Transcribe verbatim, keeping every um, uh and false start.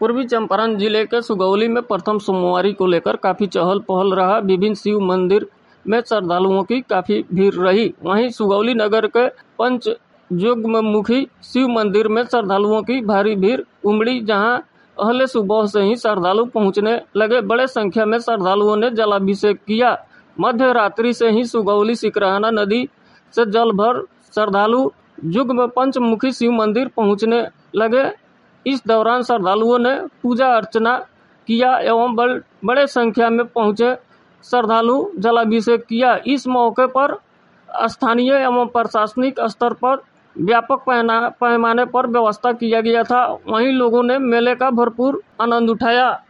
पूर्वी चंपारण जिले के सुगौली में प्रथम सोमवारी को लेकर काफी चहल पहल रहा। विभिन्न शिव मंदिर में श्रद्धालुओं की काफी भीड़ रही। वहीं सुगौली नगर के पंच युग्ममुखी शिव मंदिर में श्रद्धालुओं की भारी भीड़ उमड़ी, जहां अहले सुबह से ही श्रद्धालु पहुंचने लगे। बड़े संख्या में श्रद्धालुओं ने जलाभिषेक किया। मध्य रात्रि से ही सुगौली सिकरहना नदी से जल भर श्रद्धालु युग्म पंचमुखी शिव मंदिर पहुंचने लगे। इस दौरान श्रद्धालुओं ने पूजा अर्चना किया एवं बड़े संख्या में पहुंचे श्रद्धालु जलाभिषेक किया। इस मौके पर स्थानीय एवं प्रशासनिक स्तर पर व्यापक पैमाने पर व्यवस्था किया गया था। वहीं लोगों ने मेले का भरपूर आनंद उठाया।